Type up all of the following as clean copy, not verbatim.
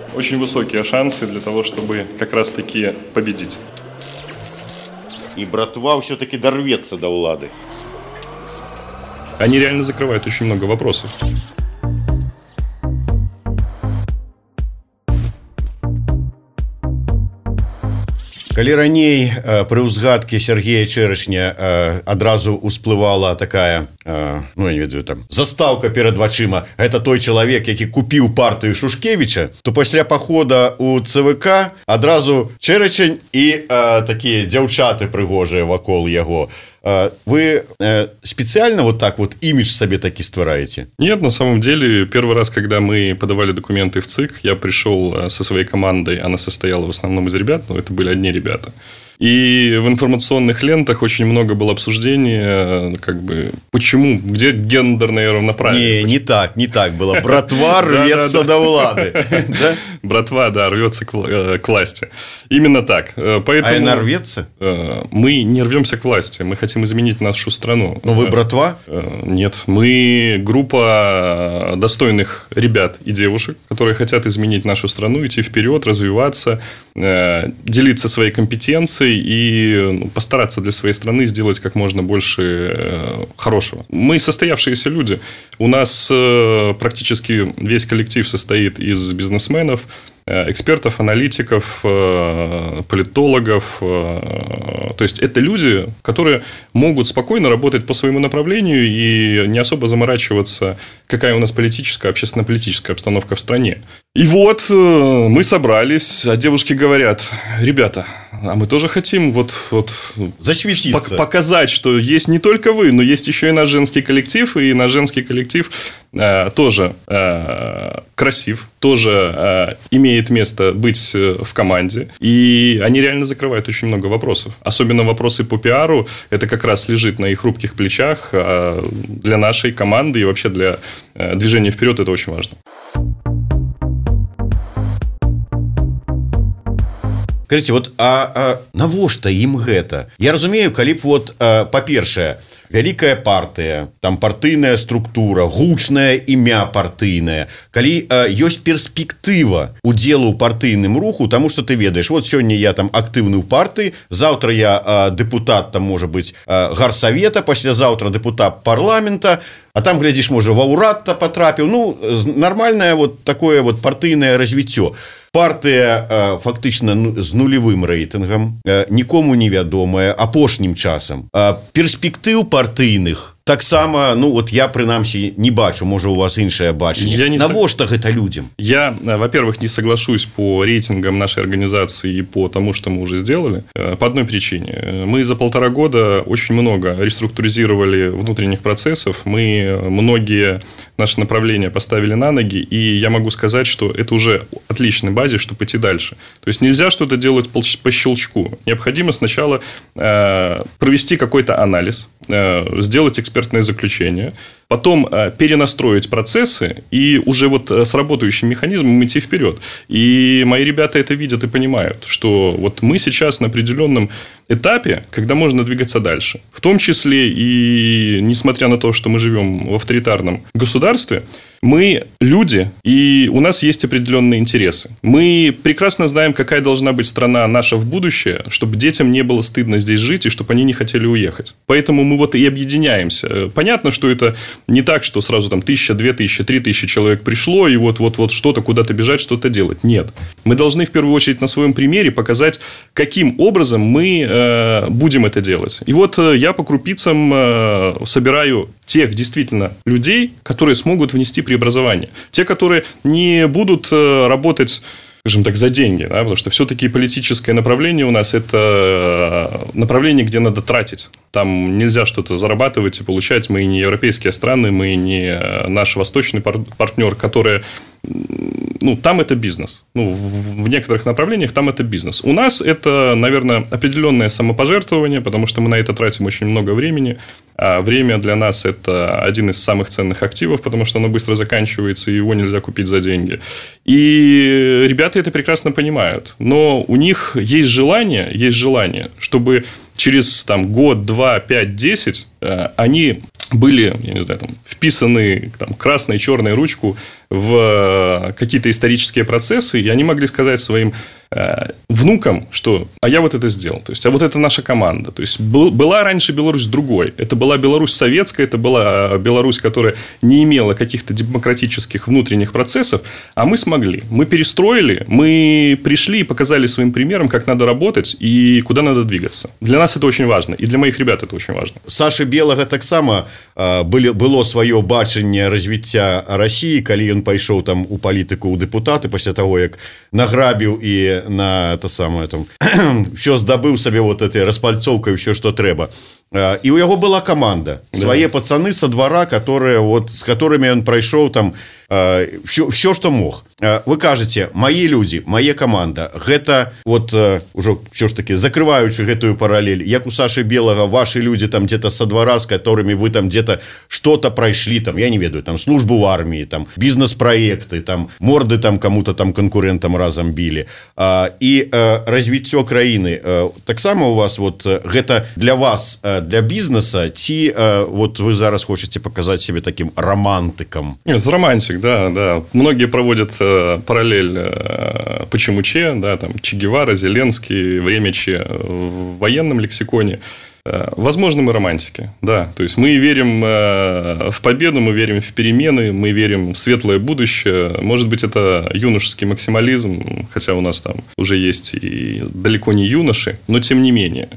очень высокие шансы для того, чтобы как раз-таки победить. И братва все-таки дорвется до улады. Они реально закрывают очень много вопросов. Калі раней пры ўзгадкі Сергея Чэрашня адразу ўсплывала такая, ну я не ведаю, там застаўка перад вачыма, гэта той чалавек, які купіў партыю Шушкевіча, то пасля пахода у ЦВК адразу Чэрашань і такія дзяўчаты прыгожыя вакол яго. Вы специально вот так вот имидж себе таки створаете? Нет, на самом деле, первый раз, когда мы подавали документы в ЦИК, я пришел со своей командой, она состояла в основном из ребят, но это были одни ребята. И в информационных лентах очень много было обсуждений, как бы, почему, где гендерное равноправие. Не так было. Братва рвется до улады. Братва, да, рвется к власти. Именно так. Поэтому а она рвется? Мы не рвемся к власти, мы хотим изменить нашу страну. Но вы братва? Нет, мы группа достойных ребят и девушек, которые хотят изменить нашу страну, идти вперед, развиваться, делиться своей компетенцией и постараться для своей страны сделать как можно больше хорошего. Мы состоявшиеся люди. У нас практически весь коллектив состоит из бизнесменов, экспертов, аналитиков, политологов. То есть, это люди, которые могут спокойно работать по своему направлению и не особо заморачиваться, какая у нас политическая, общественно-политическая обстановка в стране. И вот мы собрались, а девушки говорят: ребята, а мы тоже хотим засветиться, показать, что есть не только вы, но есть еще и наш женский коллектив, и наш женский коллектив тоже красив, тоже имеет место быть в команде. И они реально закрывают очень много вопросов. Особенно вопросы по пиару. Это как раз лежит на их хрупких плечах. Для нашей команды и вообще для движения вперед это очень важно. Скажите, вот навошта ім гэта? Я разумею, калі б па-першае, вялікая партыя, там партыйная структура, гучнае імя партыйнае, калі ёсць перспектыва удзелу ў партыйным руху, таму што ты ведаеш, вот сёння я там актыўны ў партыі, заўтра я дэпутат, там можа быць гарсавета, паслязаўтра дэпутат парламента, а там, глядзіш, можа ва ўрад-то патрапіў. Ну, нармальнае вот такое вот партыйнае развіццё. Партыя фактычна з нулевым рэйтынгам, нікому невядомая, апошнім часам. Перспектыў партыйных таксама, ну, вот я, прынамсі, не бачу, можа, у вас іншае бачанне. Навошта гэта людям? Я, во-первых, не соглашусь по рейтингам нашей организации и по тому, что мы уже сделали, по одной причине. Мы за 1,5 года очень много реструктуризировали внутренних процессов, мы многие наши направления поставили на ноги, и я могу сказать, что это уже отличный базис, чтобы идти дальше. То есть, нельзя что-то делать по щелчку. Необходимо сначала провести какой-то анализ, сделать экспертное заключение, потом перенастроить процессы и уже вот с работающим механизмом идти вперед. И мои ребята это видят и понимают, что вот мы сейчас на определенном этапе, когда можно двигаться дальше. В том числе и несмотря на то, что мы живем в авторитарном государстве, мы люди, и у нас есть определенные интересы. Мы прекрасно знаем, какая должна быть страна наша в будущее, чтобы детям не было стыдно здесь жить, и чтобы они не хотели уехать. Поэтому мы вот и объединяемся. Понятно, что это не так, что сразу там 1000, 2000, 3000 человек пришло, и вот что-то куда-то бежать, что-то делать. Нет. Мы должны в первую очередь на своем примере показать, каким образом мы будем это делать. И вот я по крупицам собираю тех действительно людей, которые смогут внести преобразование. Те, которые не будут работать, скажем так, за деньги, да, потому что все-таки политическое направление у нас это направление, где надо тратить. Там нельзя что-то зарабатывать и получать. Мы не европейские страны, мы не наш восточный партнер, который... Ну, там это бизнес. Ну, в некоторых направлениях там это бизнес. У нас это, наверное, определенное самопожертвование, потому что мы на это тратим очень много времени. А время для нас это один из самых ценных активов, потому что оно быстро заканчивается, и его нельзя купить за деньги. И ребята это прекрасно понимают. Но у них есть желание, чтобы через там, год, 2, 5, 10 они были, я не знаю, там, вписаны там, красной, черной ручку в какие-то исторические процессы, и они могли сказать своим внукам, что «а я вот это сделал», то есть «а вот это наша команда». То есть была раньше Беларусь другой. Это была Беларусь советская, это была Беларусь, которая не имела каких-то демократических внутренних процессов, а мы смогли. Мы перестроили, мы пришли и показали своим примером, как надо работать и куда надо двигаться. Для нас это очень важно, и для моих ребят это очень важно. Саши Белага таксама было сваё бачанне развіцця России, калі ён пайшоў там у палітыку, у дэпутаты пасля таго, як награбіў і на это самое там все здабыў сабе вот этой распальцоўкай ўсё што трэба. І у яго была команда, свае пацаны са двара, которые вот с которыми он прайшоў там все что мог. Вы кажаце, мои люди, моя команда, гэта вот ужо все ж таки закрываючы гэтую паралель, як у Саши Белага ваши люди там где-то со двора, с которыми вы там где-то что-то пройшли, там я не ведаю, там службу в армии, там бизнес-проекты, там морды там кому-то там конкурентам разом били, и развіццё краіны таксама у вас вот гэта для вас, для бизнеса, ці вот вы зараз хочаце показать себе таким романтиком? Нет, романтик, да. Многие проводят параллель почему Че, да, там Че Гевара, Зеленский, время Че в военном лексиконе. Возможно, мы романтики, да. То есть мы верим в победу, мы верим в перемены, мы верим в светлое будущее. Может быть, это юношеский максимализм, хотя у нас там уже есть и далеко не юноши, но тем не менее.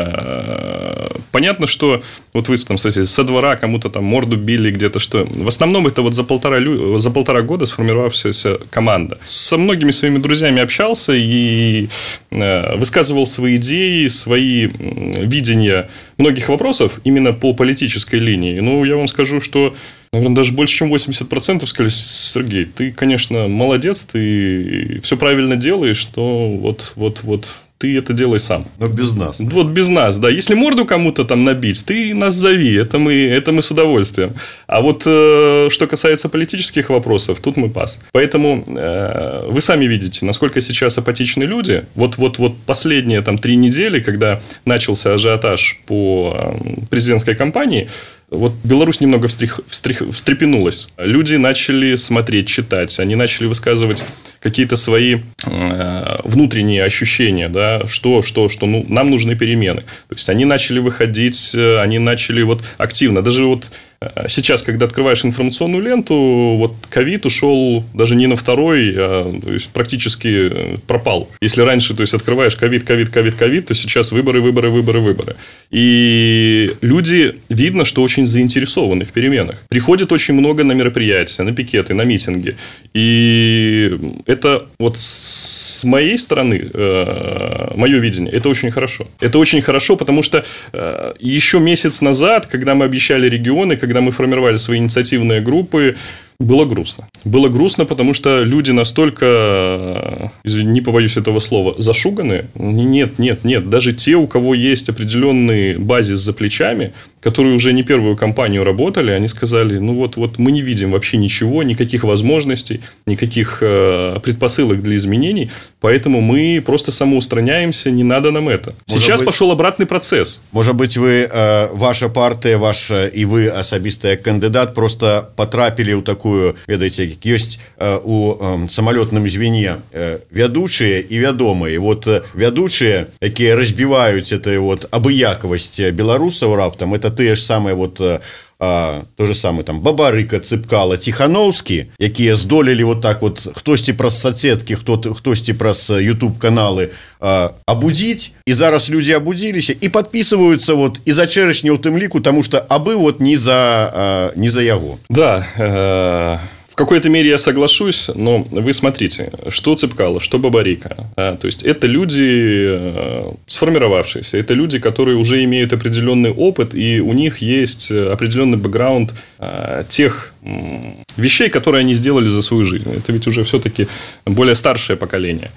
Понятно, что вот вы там, кстати, со двора кому-то там морду били где-то, что. В основном это вот за полтора года сформировавшаяся команда. Со многими своими друзьями общался и высказывал свои идеи, свои видения многих вопросов именно по политической линии. Ну, я вам скажу, что, наверное, даже больше, чем 80% сказали: Сергей, ты, конечно, молодец, ты все правильно делаешь, что вот ты это делай сам. Но без нас. Вот без нас, да. Если морду кому-то там набить, ты нас зови, это мы с удовольствием. А вот что касается политических вопросов, тут мы пас. Поэтому вы сами видите, насколько сейчас апатичны люди. Вот последние там 3 недели, когда начался ажиотаж по президентской кампании, вот Беларусь немного встрепенулась. Люди начали смотреть, читать. Они начали высказывать какие-то свои внутренние ощущения, да, что ну, нам нужны перемены. То есть они начали выходить, они начали вот активно. Даже вот сейчас, когда открываешь информационную ленту, вот ковид ушел даже не на второй, а то есть практически пропал. Если раньше, то есть открываешь ковид, то сейчас выборы. И люди, видно, что очень заинтересованы в переменах. Приходит очень много на мероприятия, на пикеты, на митинги. И это вот с моей стороны, мое видение, это очень хорошо. Это очень хорошо, потому что еще месяц назад, когда мы обещали регионы, когда мы формировали свои инициативные группы, было грустно. Было грустно, потому что люди настолько, не побоюсь этого слова, зашуганы. Нет. Даже те, у кого есть определенный базис за плечами, которые уже не первую кампанию работали, они сказали: ну вот мы не видим вообще ничего, никаких возможностей, никаких предпосылок для изменений, поэтому мы просто самоустраняемся, не надо нам это. Сейчас пошел обратный процесс. Может быть, вы, ваша партия, и вы особисто як кандидат просто потрапили у такую, ведаеце, ёсць у самалётным звене вядучыя і вядомыя. Вот вядучыя, якія разбіваюць это вот абыякавасць беларусаў раптам, это тыя ж самыя вот то же самое там Бабарыка, Цыпкала, Тихановский, якія здолелі вот так вот хтосьці праз соцсеткі, хтосьці праз YouTube каналы абудзіць, і зараз люди абудзіліся і подписываются вот і за чэрэшня ў тым ліку, тому что абы вот не за яго. Да, в какой-то мере я соглашусь, но вы смотрите, что Цыпкало, что Бабарика. То есть это люди сформировавшиеся, это люди, которые уже имеют определенный опыт, и у них есть определенный бэкграунд тех вещей, которые они сделали за свою жизнь. Это ведь уже все-таки более старшее поколение.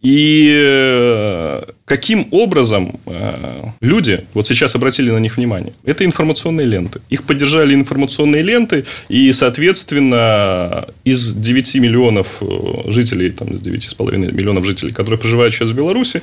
И каким образом люди вот сейчас обратили на них внимание? Это информационные ленты. Их поддержали информационные ленты, и, соответственно, из 9 миллионов жителей, там, из 9,5 миллионов жителей, которые проживают сейчас в Беларуси,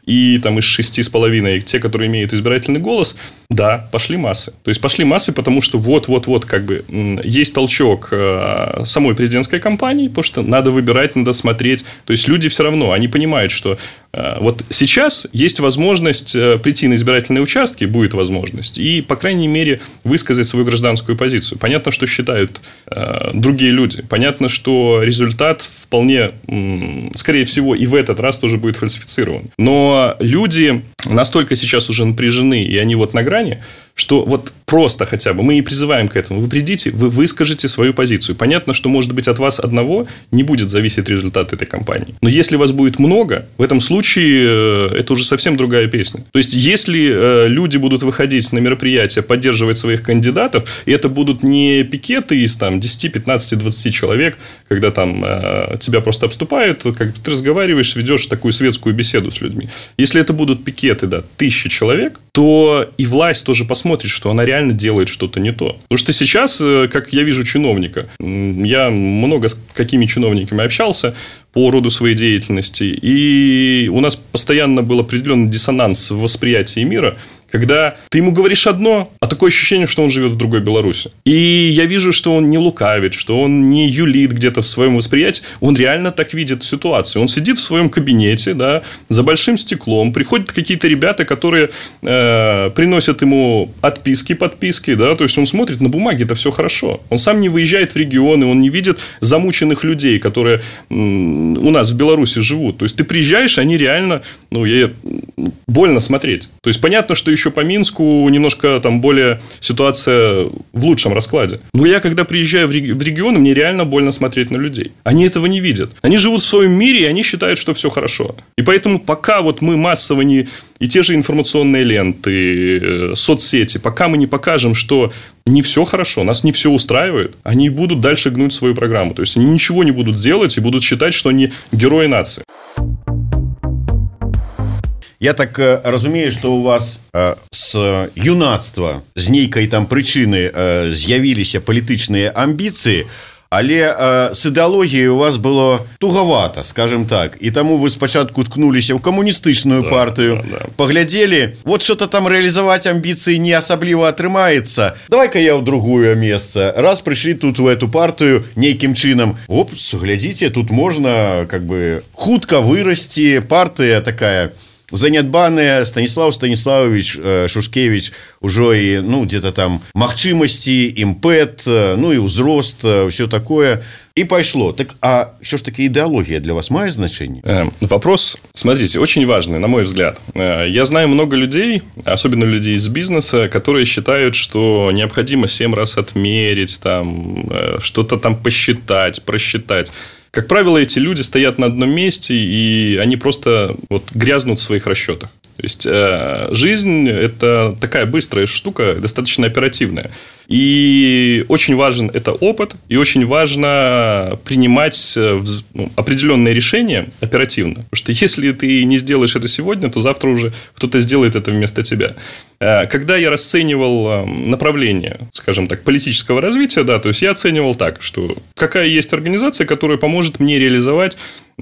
и там из 6,5 те, которые имеют избирательный голос, да, пошли массы. То есть, пошли массы, потому что вот, как бы, есть толчок самой президентской кампании, потому что надо выбирать, надо смотреть. То есть, люди все равно, они понимают, что вот сейчас есть возможность прийти на избирательные участки, будет возможность, и, по крайней мере, высказать свою гражданскую позицию. Понятно, что считают другие люди. Понятно, что результат вполне, скорее всего, и в этот раз тоже будет фальсифицирован. Но люди настолько сейчас уже напряжены, и они вот на грани, что вот просто хотя бы мы и призываем к этому. Вы придите, вы выскажете свою позицию. Понятно, что, может быть, от вас одного не будет зависеть результат этой кампании. Но если вас будет много, в этом случае это уже совсем другая песня. То есть, если люди будут выходить на мероприятия, поддерживать своих кандидатов, и это будут не пикеты из там, 10, 15, 20 человек, когда там тебя просто обступают, как ты разговариваешь, ведешь такую светскую беседу с людьми. Если это будут пикеты, да, 1000 человек, то и власть тоже посмотрит, что она реально делает что-то не то. Потому что сейчас, как я вижу чиновника, я много с какими чиновниками общался по роду своей деятельности, и у нас постоянно был определенный диссонанс в восприятии мира, когда ты ему говоришь одно, а такое ощущение, что он живет в другой Беларуси. И я вижу, что он не лукавит, что он не юлит где-то в своем восприятии. Он реально так видит ситуацию. Он сидит в своем кабинете, да, за большим стеклом. Приходят какие-то ребята, которые приносят ему отписки, подписки. Да, то есть, он смотрит, на бумаге это все хорошо. Он сам не выезжает в регионы, он не видит замученных людей, которые у нас в Беларуси живут. То есть, ты приезжаешь, они реально, больно смотреть. То есть, понятно, что еще по Минску немножко там более ситуация в лучшем раскладе. Но я, когда приезжаю в регионы, мне реально больно смотреть на людей. Они этого не видят. Они живут в своем мире, и они считают, что все хорошо. И поэтому, пока вот мы массово не... И те же информационные ленты, соцсети, пока мы не покажем, что не все хорошо, нас не все устраивает, они будут дальше гнуть свою программу. То есть, они ничего не будут делать и будут считать, что они герои нации. Я так разумею, што у вас з юнацтва з нейкай там прычыны з'явіліся палітычныя амбіцыі, але з ідэалогіяй у вас было тугавата, скажем так, і таму вы спачатку ткнуліся ў камуністычную партыю, паглядзелі, вот что-то там рэалізаваць амбіцыі не асабліва атрымаецца, давай-ка я ў другое месца, раз прыйшлі тут у эту партыю нейкім чынам, глядзіце, тут можна как бы хутка вырасці, партыя такая занядбаная, Станислав Станиславович Шушкевич ужо і где-то там магчымасці, імпэт, і ўзрост, все такое. И пошло. Так, а что ж таки идеология для вас мае значение? Вопрос, смотрите, очень важный, на мой взгляд. Я знаю много людей, особенно людей из бизнеса, которые считают, что необходимо 7 раз отмерить, там, что-то там посчитать, просчитать. Как правило, эти люди стоят на одном месте, и они просто грязнут в своих расчетах. То есть, жизнь – это такая быстрая штука, достаточно оперативная. И очень важен это опыт, и очень важно принимать определенные решения оперативно. Потому что если ты не сделаешь это сегодня, то завтра уже кто-то сделает это вместо тебя. Когда я расценивал направление, скажем так, политического развития, да, то есть я оценивал так, что какая есть организация, которая поможет мне реализовать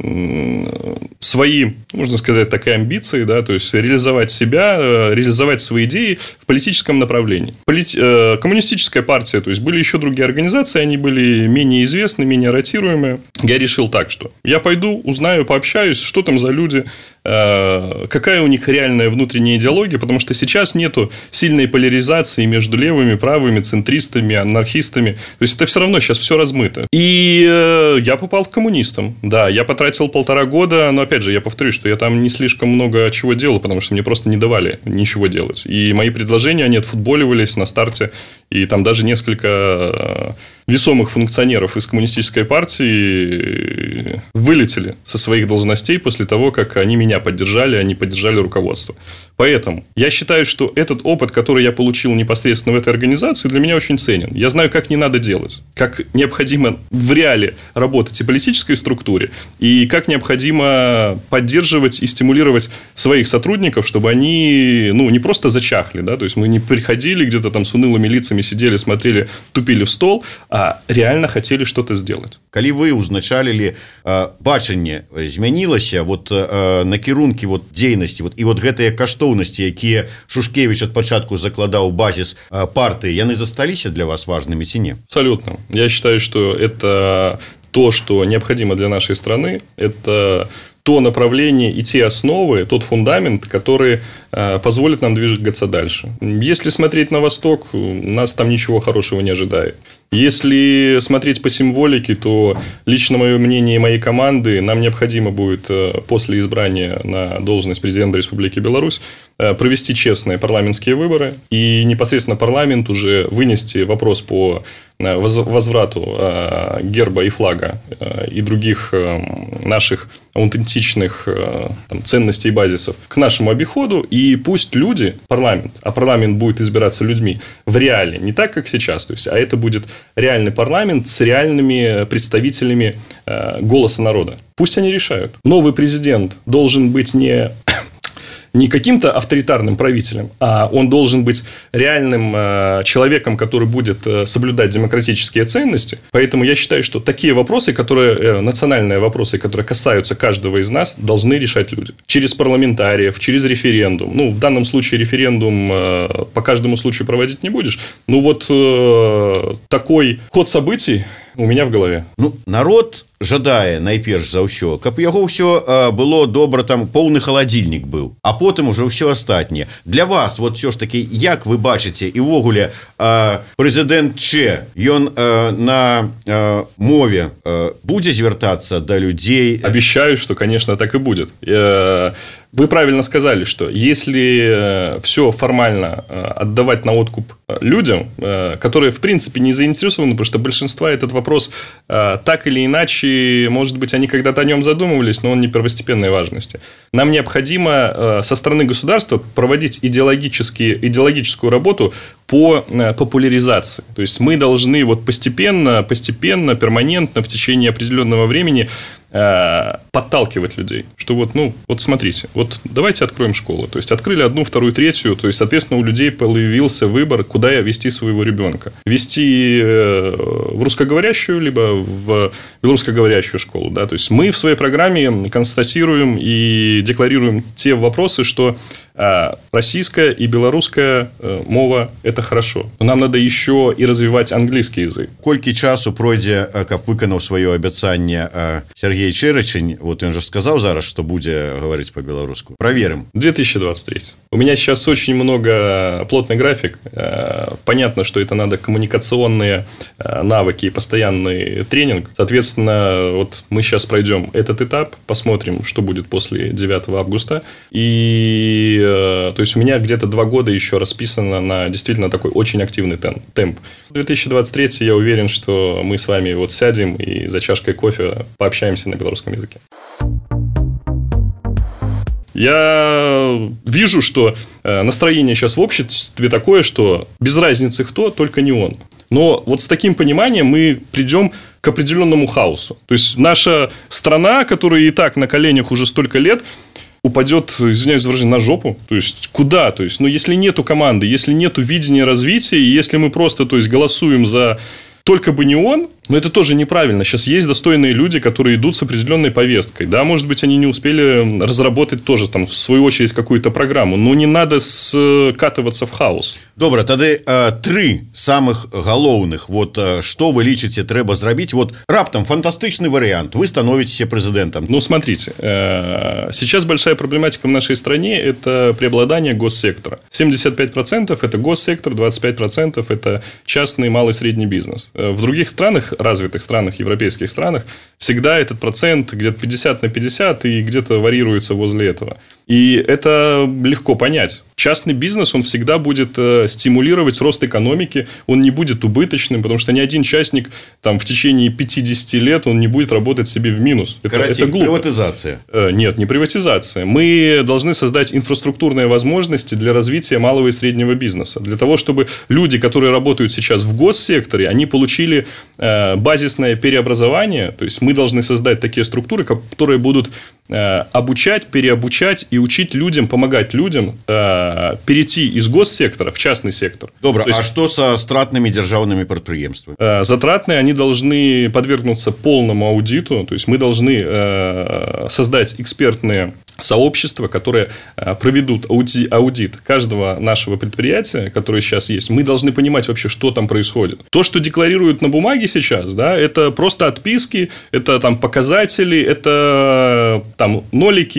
свои, можно сказать, такие амбиции, да, то есть реализовать себя, реализовать свои идеи в политическом направлении. Коммунистическая партия, то есть были еще другие организации, они были менее известны, менее ротируемые. Я решил так, что я пойду, узнаю, пообщаюсь, что там за люди, какая у них реальная внутренняя идеология, потому что сейчас нету сильной поляризации между левыми, правыми, центристами, анархистами. То есть, это все равно сейчас все размыто. И я попал к коммунистам. Да, я потратил 1,5 года, но, опять же, я повторюсь, что я там не слишком много чего делал, потому что мне просто не давали ничего делать. И мои предложения, они отфутболивались на старте, и там даже несколько весомых функционеров из коммунистической партии вылетели со своих должностей после того, как они меня поддержали, они поддержали руководство. Поэтому я считаю, что этот опыт, который я получил непосредственно в этой организации, для меня очень ценен. Я знаю, как не надо делать, как необходимо в реале работать и политической структуре, и как необходимо поддерживать и стимулировать своих сотрудников, чтобы они, не просто зачахли, да, то есть мы не приходили где-то там с унылыми лицами, сидели, смотрели, тупили в стол, а реально хотели что-то сделать. Калі вы узначалілі бачанне змянілася накірункі дзейнасці і гэтыя каштоўнасці, якія Шушкевич ад пачатку закладаў базіс партыі, яны засталіся для вас важнымі ці не? Абсолютно. Я считаю, что это то, что необходимо для нашей страны, это то направление и те основы, тот фундамент, который позволит нам двигаться дальше. Если смотреть на восток, нас там ничего хорошего не ожидает. Если смотреть по символике, то лично мое мнение и моей команды, нам необходимо будет после избрания на должность президента Республики Беларусь провести честные парламентские выборы и непосредственно парламент уже вынести вопрос по возврату герба и флага и других наших аутентичных ценностей и базисов к нашему обиходу, и пусть люди, парламент будет избираться людьми в реале, не так, как сейчас, то есть, а это будет реальный парламент с реальными представителями голоса народа. Пусть они решают. Новый президент должен быть не каким-то авторитарным правителем, а он должен быть реальным человеком, который будет соблюдать демократические ценности. Поэтому я считаю, что такие вопросы, национальные вопросы, которые касаются каждого из нас, должны решать люди. Через парламентариев, через референдум. В данном случае референдум по каждому случаю проводить не будешь. Такой ход событий у меня в голове. Народ жадае найперш за ўсё, каб яго ўсё было добра, там поўны халадзільнік быў, а потым уже ўсё астатняе. Для вас ўсё ж таки, як вы бачыце і ўвогуле прэзідэнт Че, ён на мове будзе звяртацца да людзей? Обещаю, что, конечно, так и будет. Вы правильно сказали, что если все формально отдавать на откуп людям, которые, в принципе, не заинтересованы, потому что большинство этот вопрос так или иначе, может быть, они когда-то о нем задумывались, но он не первостепенной важности. Нам необходимо со стороны государства проводить идеологическую работу по популяризации. То есть, мы должны постепенно, перманентно, в течение определенного времени подталкивать людей, что смотрите, давайте откроем школу, то есть открыли одну, вторую, третью, то есть соответственно у людей появился выбор, куда вести своего ребенка, вести в русскоговорящую либо в белорусскоговорящую школу, да, то есть мы в своей программе констатируем и декларируем те вопросы, что российская и белорусская мова – это хорошо. Но нам надо еще и развивать английский язык. Колькі часу пройдзе, каб выканаў сваё абяцанне Сергей Чэрачань? Он же сказал зараз, что будет говорить по-белорусски. Проверим. 2023. У меня сейчас очень плотный график. Понятно, что это надо коммуникационные навыки и постоянный тренинг. Соответственно, мы сейчас пройдем этот этап, посмотрим, что будет после 9 августа. И то есть, у меня где-то 2 года еще расписано на действительно такой очень активный темп. В 2023 я уверен, что мы с вами сядем и за чашкой кофе пообщаемся на белорусском языке. Я вижу, что настроение сейчас в обществе такое, что без разницы кто, только не он. Но с таким пониманием мы придем к определенному хаосу. То есть, наша страна, которая и так на коленях уже столько лет, упадет, извиняюсь за выражение, на жопу. То есть, куда? То есть, если нету команды, если нету видения развития, и если мы просто, голосуем за только бы не он, но это тоже неправильно. Сейчас есть достойные люди, которые идут с определенной повесткой. Да, может быть, они не успели разработать тоже, в свою очередь, какую-то программу. Но не надо скатываться в хаос. Добра, тады 3 самых галоўных. Что вы лічыце трэба зрабіць? Раптам фантастычны вариант. Вы становитесь президентом. Смотрите. Сейчас большая проблематика в нашей стране – это преобладание госсектора. 75% – это госсектор, 25% – это частный, малый, средний бизнес. В других странах, развитых странах, европейских странах, всегда этот процент где-то 50 на 50 и где-то варьируется возле этого. И это легко понять. Частный бизнес, он всегда будет стимулировать рост экономики, он не будет убыточным, потому что ни один частник там, в течение 50 лет он не будет работать себе в минус. Это глупо. Приватизация. Нет, не приватизация. Мы должны создать инфраструктурные возможности для развития малого и среднего бизнеса. Для того, чтобы люди, которые работают сейчас в госсекторе, они получили базисное переобразование. То есть, мы должны создать такие структуры, которые будут обучать, переобучать и учить людям, помогать людям перейти из госсектора в частный сектор. Добро, а что со стратными державными предприемствами? Затратные, они должны подвергнуться полному аудиту. То есть, мы должны создать экспертные сообщества, которые проведут аудит каждого нашего предприятия, которое сейчас есть. Мы должны понимать вообще, что там происходит. То, что декларируют на бумаге сейчас, да, это просто отписки, это там показатели, это там нолики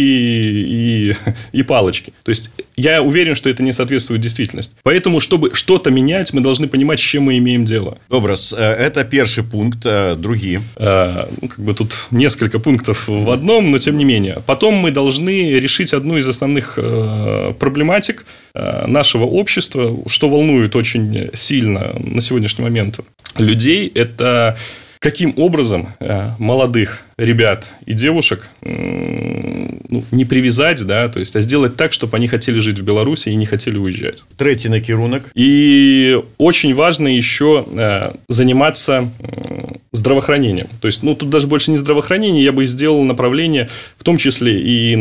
и палочки. То есть, я уверен, что это не соответствует действительности. Поэтому, чтобы что-то менять, мы должны понимать, с чем мы имеем дело. Добро, это первый пункт, другие. Тут несколько пунктов в одном, но тем не менее. Потом мы должны решить одну из основных проблематик нашего общества, что волнует очень сильно на сегодняшний момент людей, это каким образом молодых ребят и девушек не привязать, да, то есть, а сделать так, чтобы они хотели жить в Беларуси и не хотели уезжать. Третий накерунок. И очень важно еще заниматься здравоохранением. То есть, тут даже больше не здравоохранение, я бы сделал направление, в том числе и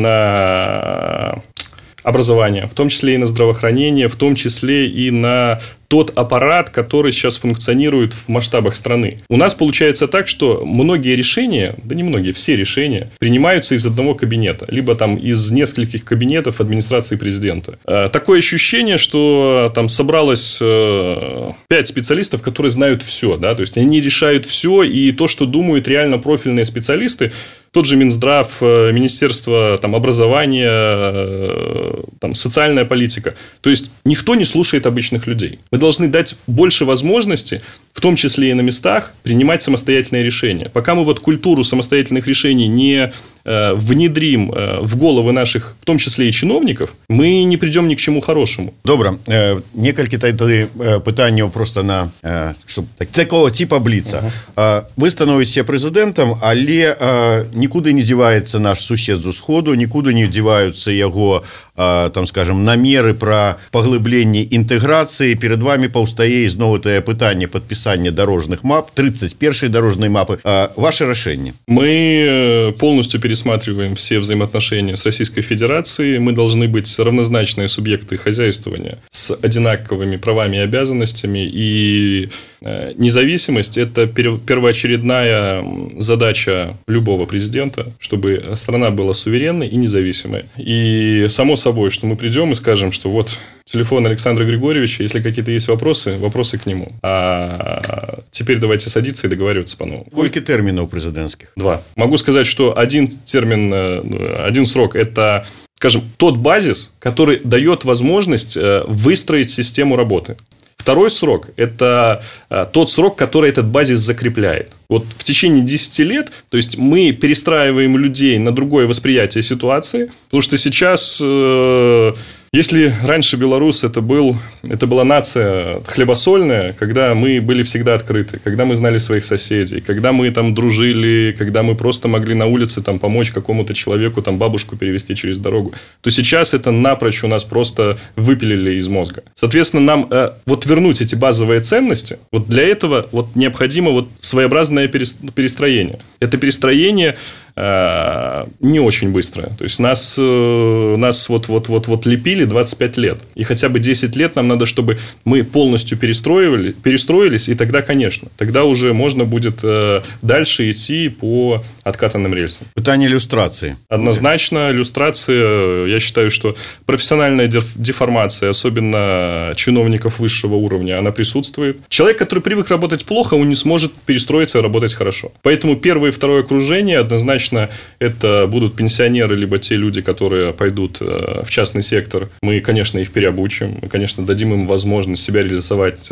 на образование, в том числе и на здравоохранение, в том числе и на тот аппарат, который сейчас функционирует в масштабах страны. У нас получается так, что многие решения, да не многие, все решения принимаются из одного кабинета, либо там из нескольких кабинетов администрации президента. Такое ощущение, что там собралось 5 специалистов, которые знают все, да, то есть, они решают все, и то, что думают реально профильные специалисты, тот же Минздрав, Министерство там, образования, там, социальная политика. То есть, никто не слушает обычных людей. Мы должны дать больше возможностей, в том числе и на местах, принимать самостоятельные решения. Пока мы культуру самостоятельных решений не внедрим в головы наших, в том числе и чиновников, мы не придем ни к чему хорошему. Добро. Некалькі пытанняў просто на такого типа бліца. Вы становіцеся прэзідэнтам, але нікуды не дзіваецца наш сусед з усходу, нікуды не дзіваюцца яго, там, скажем, намеры пра паглыбленне інтэграцыі. Перед вами паўстае ізноў тае пытанне падпісання дорожных мап, 31-й дорожной мапы. Ваше рашэнне? Мы полностью пересматриваем все взаимоотношения с Российской Федерацией. Мы должны быть равнозначные субъекты хозяйствования с одинаковыми правами и обязанностями. И независимость – это первоочередная задача любого президента, чтобы страна была суверенной и независимой. И само собой, что мы придем и скажем, что вот телефон Александра Григорьевича, если какие-то есть вопросы к нему. А теперь давайте садиться и договариваться по-новому. Сколько терминов президентских? 2. Могу сказать, что один срок – это, скажем, тот базис, который дает возможность выстроить систему работы. Второй срок – это тот срок, который этот базис закрепляет. Вот в течение 10 лет, то есть, мы перестраиваем людей на другое восприятие ситуации, потому что сейчас, если раньше белорус это была нация хлебосольная, когда мы были всегда открыты, когда мы знали своих соседей, когда мы там дружили, когда мы просто могли на улице там помочь какому-то человеку, там бабушку перевести через дорогу, то сейчас это напрочь у нас просто выпилили из мозга. Соответственно, нам вернуть эти базовые ценности, для этого необходимо своеобразное перестроение. Это перестроение не очень быстрое. То есть, нас лепили 25 лет. И хотя бы 10 лет нам надо, чтобы мы полностью перестроились, и тогда, конечно, тогда уже можно будет дальше идти по откатанным рельсам. Питание иллюстрации. Однозначно, иллюстрация, я считаю, что профессиональная деформация, особенно чиновников высшего уровня, она присутствует. Человек, который привык работать плохо, он не сможет перестроиться и работать хорошо. Поэтому первое и второе окружение однозначно однозначно это будут пенсионеры, либо те люди, которые пойдут в частный сектор. Мы, конечно, их переобучим. Мы, конечно, дадим им возможность себя реализовать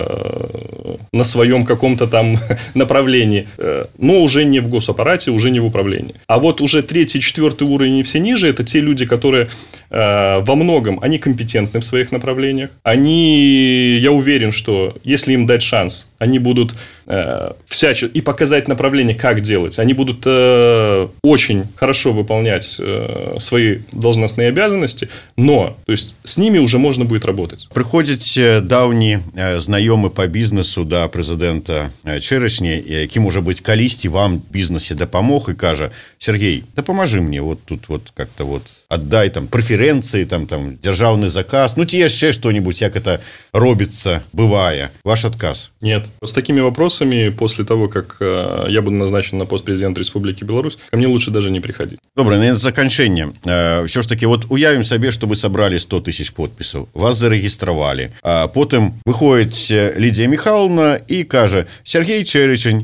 на своем каком-то там направлении. Но уже не в госаппарате, уже не в управлении. А вот уже 3-й, 4-й уровень и все ниже, это те люди, которые во многом, они компетентны в своих направлениях. Они, я уверен, что если им дать шанс, они будут всячески и показать направление, как делать. Они будут очень хорошо выполнять свои должностные обязанности, но то есть, с ними уже можно будет работать. Прыходзіць даўні знаёмы по бізнесу да прэзідэнта Чэрашні, які, можа быць, калісьці вам в бізнесе дапамог і кажа: Сергей, дапамажы мне вот тут вот как-то вот отдай там преференции, там державный заказ, ну ці яшчэ что-нибудь, як это робится, бывае. Ваш отказ? Нет. С такими вопросами после того, как я буду назначен на пост президента Республики Беларусь, ко мне лучше даже не приходить. Добре, на заканчэнне. Все ж таки, вот уявим себе, что вы собрали 100 тысяч подписов, вас зарегистрировали, а потом выходит Лидия Михайловна и кажа: Сергей Чэрычань,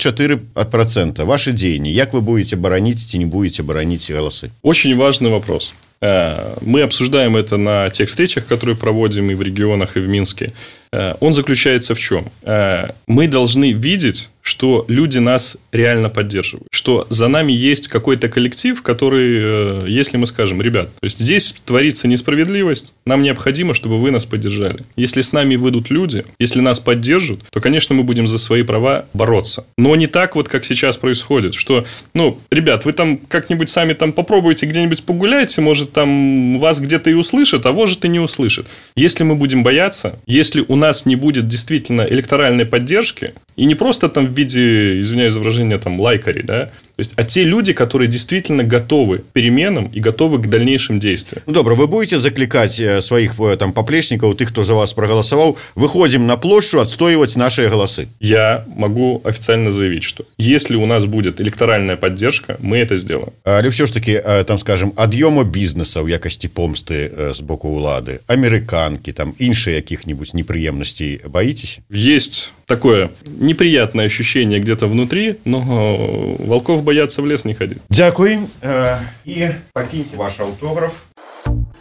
0,4%. Ваши деньги. Як вы будете боронить, ці не будете боронить голосы? Очень важный вопрос. Мы обсуждаем это на тех встречах, которые проводим и в регионах, и в Минске. Он заключается в чем? Мы должны видеть, что люди нас реально поддерживают, что за нами есть какой-то коллектив, который, если мы скажем: ребят, то есть здесь творится несправедливость, нам необходимо, чтобы вы нас поддержали. Если с нами выйдут люди, если нас поддержат, то, конечно, мы будем за свои права бороться. Но не так вот, как сейчас происходит, что, ребят, вы там как-нибудь сами там попробуйте где-нибудь погуляйте, может, там вас где-то и услышат, а может, и не услышат. Если мы будем бояться, если у нас не будет действительно электоральной поддержки, и не просто там в виде, извиняюсь за выражение, там, лайкари, да, то есть, а те люди, которые действительно готовы к переменам и готовы к дальнейшим действиям. Ну, добро, вы будете закликать своих там поплечников, тех, кто за вас проголосовал: выходим на площадь отстоивать наши голосы? Я могу официально заявить, что если у нас будет электоральная поддержка, мы это сделаем. Але все ж таки, там, скажем, адъема бизнеса в якости помсты с боку улады, американки, там, іншие каких-нибудь неприемностей боитесь? Есть такое неприятное ощущение где-то внутри, но волков боятся в лес не ходить. Дякую. И покиньте ваш автограф.